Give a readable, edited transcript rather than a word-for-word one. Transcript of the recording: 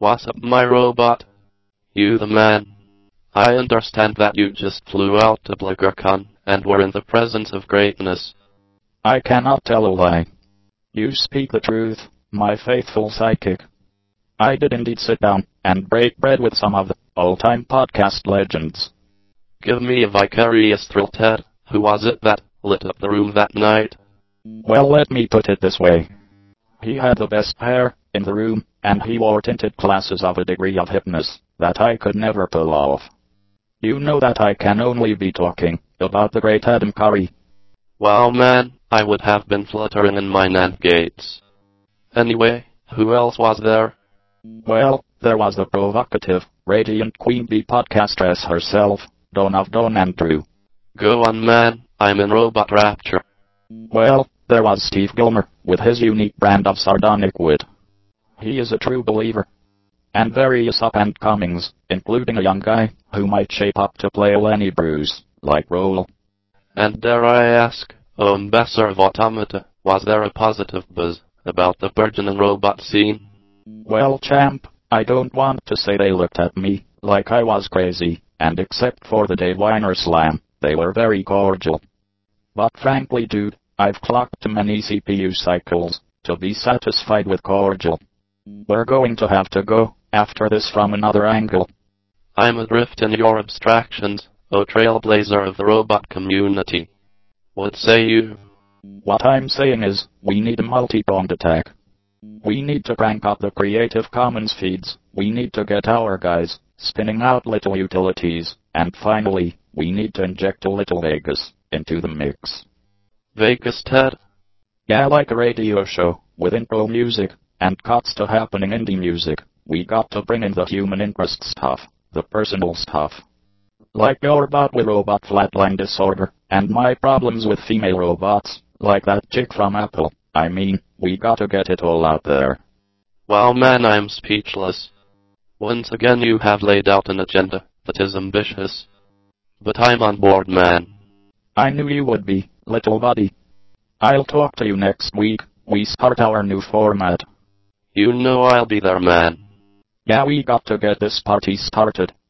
What's up, my robot? You the man. I understand that you just flew out to BloggerCon and were in the presence of greatness. I cannot tell a lie. You speak the truth, my faithful sidekick. I did indeed sit down and break bread with some of the all-time podcast legends. Give me a vicarious thrill, Ted. Who was it that lit up the room that night? Well, let me put it this way. He had the best hair in the room, and he wore tinted glasses of a degree of hipness that I could never pull off. You know that I can only be talking about the great Adam Curry. Wow, man, I would have been fluttering in my Nant Gates. Anyway, who else was there? Well, there was the provocative, radiant Queen Bee podcastress herself, Dawn of Dawn and Drew. Go on, man, I'm in robot rapture. Well, there was Steve Gilmer, with his unique brand of sardonic wit. He is a true believer. And various up-and-comings, including a young guy who might shape up to play Lenny Bruce, like Roll. And dare I ask, Ambassador of Automata, was there a positive buzz about the burgeoning robot scene? Well, champ, I don't want to say they looked at me like I was crazy, and except for the Dave Weiner slam, they were very cordial. But frankly, dude, I've clocked too many CPU cycles to be satisfied with cordial. We're going to have to go after this from another angle. I'm adrift in your abstractions, O trailblazer of the robot community. What say you? What I'm saying is, we need a multi-pronged attack. We need to crank up the Creative Commons feeds, we need to get our guys spinning out little utilities, and finally, we need to inject a little Vegas into the mix. Vegas, Ted? Yeah, like a radio show, with intro music, and cuts to happening indie music. We got to bring in the human interest stuff, the personal stuff. Like your bout with robot flatline disorder, and my problems with female robots, like that chick from Apple. I mean, we gotta get it all out there. Wow, man, I'm speechless. Once again you have laid out an agenda that is ambitious. But I'm on board, man. I knew you would be, little buddy. I'll talk to you next week. We start our new format. You know I'll be there, man. Yeah, we got to get this party started.